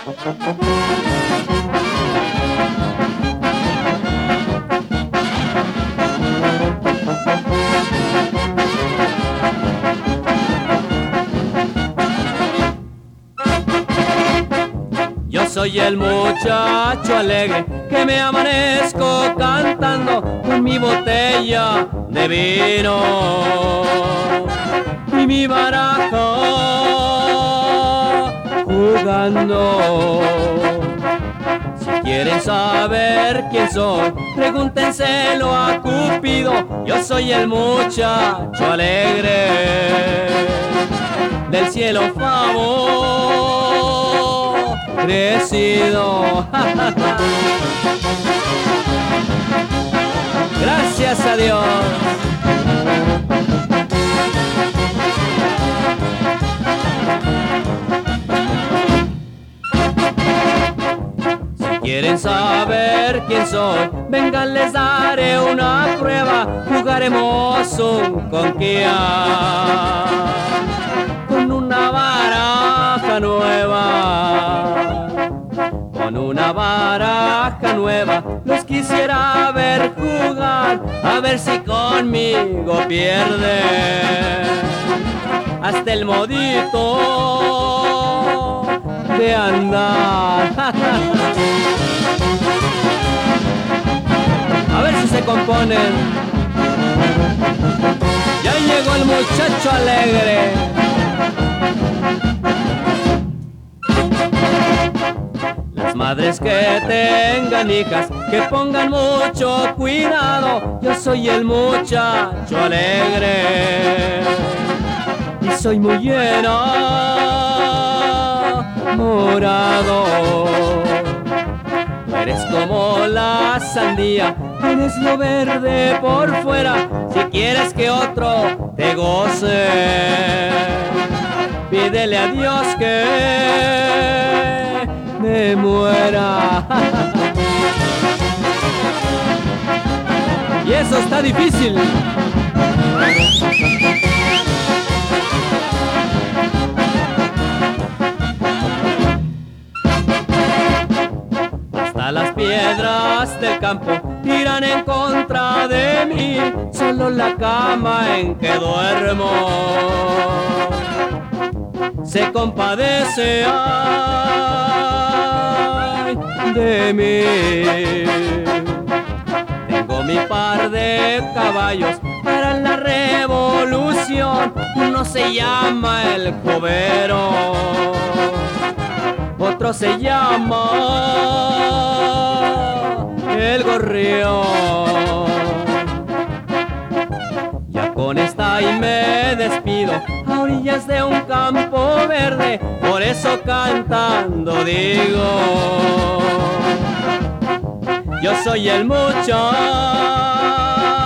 Yo soy el muchacho alegre que me amanezco cantando con mi botella de vino y mi baraja jugando. Si quieren saber quién soy, pregúntenselo a Cupido. Yo soy el muchacho alegre del cielo favorecido. Gracias a Dios. Si quieren saber quién soy, vengan, les daré una prueba. Jugaremos un conquía con una baraja nueva. Con una baraja nueva los quisiera ver jugar, a ver si conmigo pierde hasta el modito de andar. A ver si se componen. Ya llegó el muchacho alegre. Las madres que tengan hijas, que pongan mucho cuidado. Yo soy el muchacho alegre y soy muy enamorado. Tú eres como la sandía, tienes lo verde por fuera. Si quieres que otro te goce, pídele a Dios que me muera. Y eso está difícil. Hasta las piedras del campo tiran en contra de mí, solo la cama en que duermo se compadece ay, de mí. Tengo mi par de caballos para la revolución. Uno se llama el Jovero, otro se llama el Gorrión. Ya con esta y me despido, a orillas de un campo verde, por eso cantando digo, yo soy el muchacho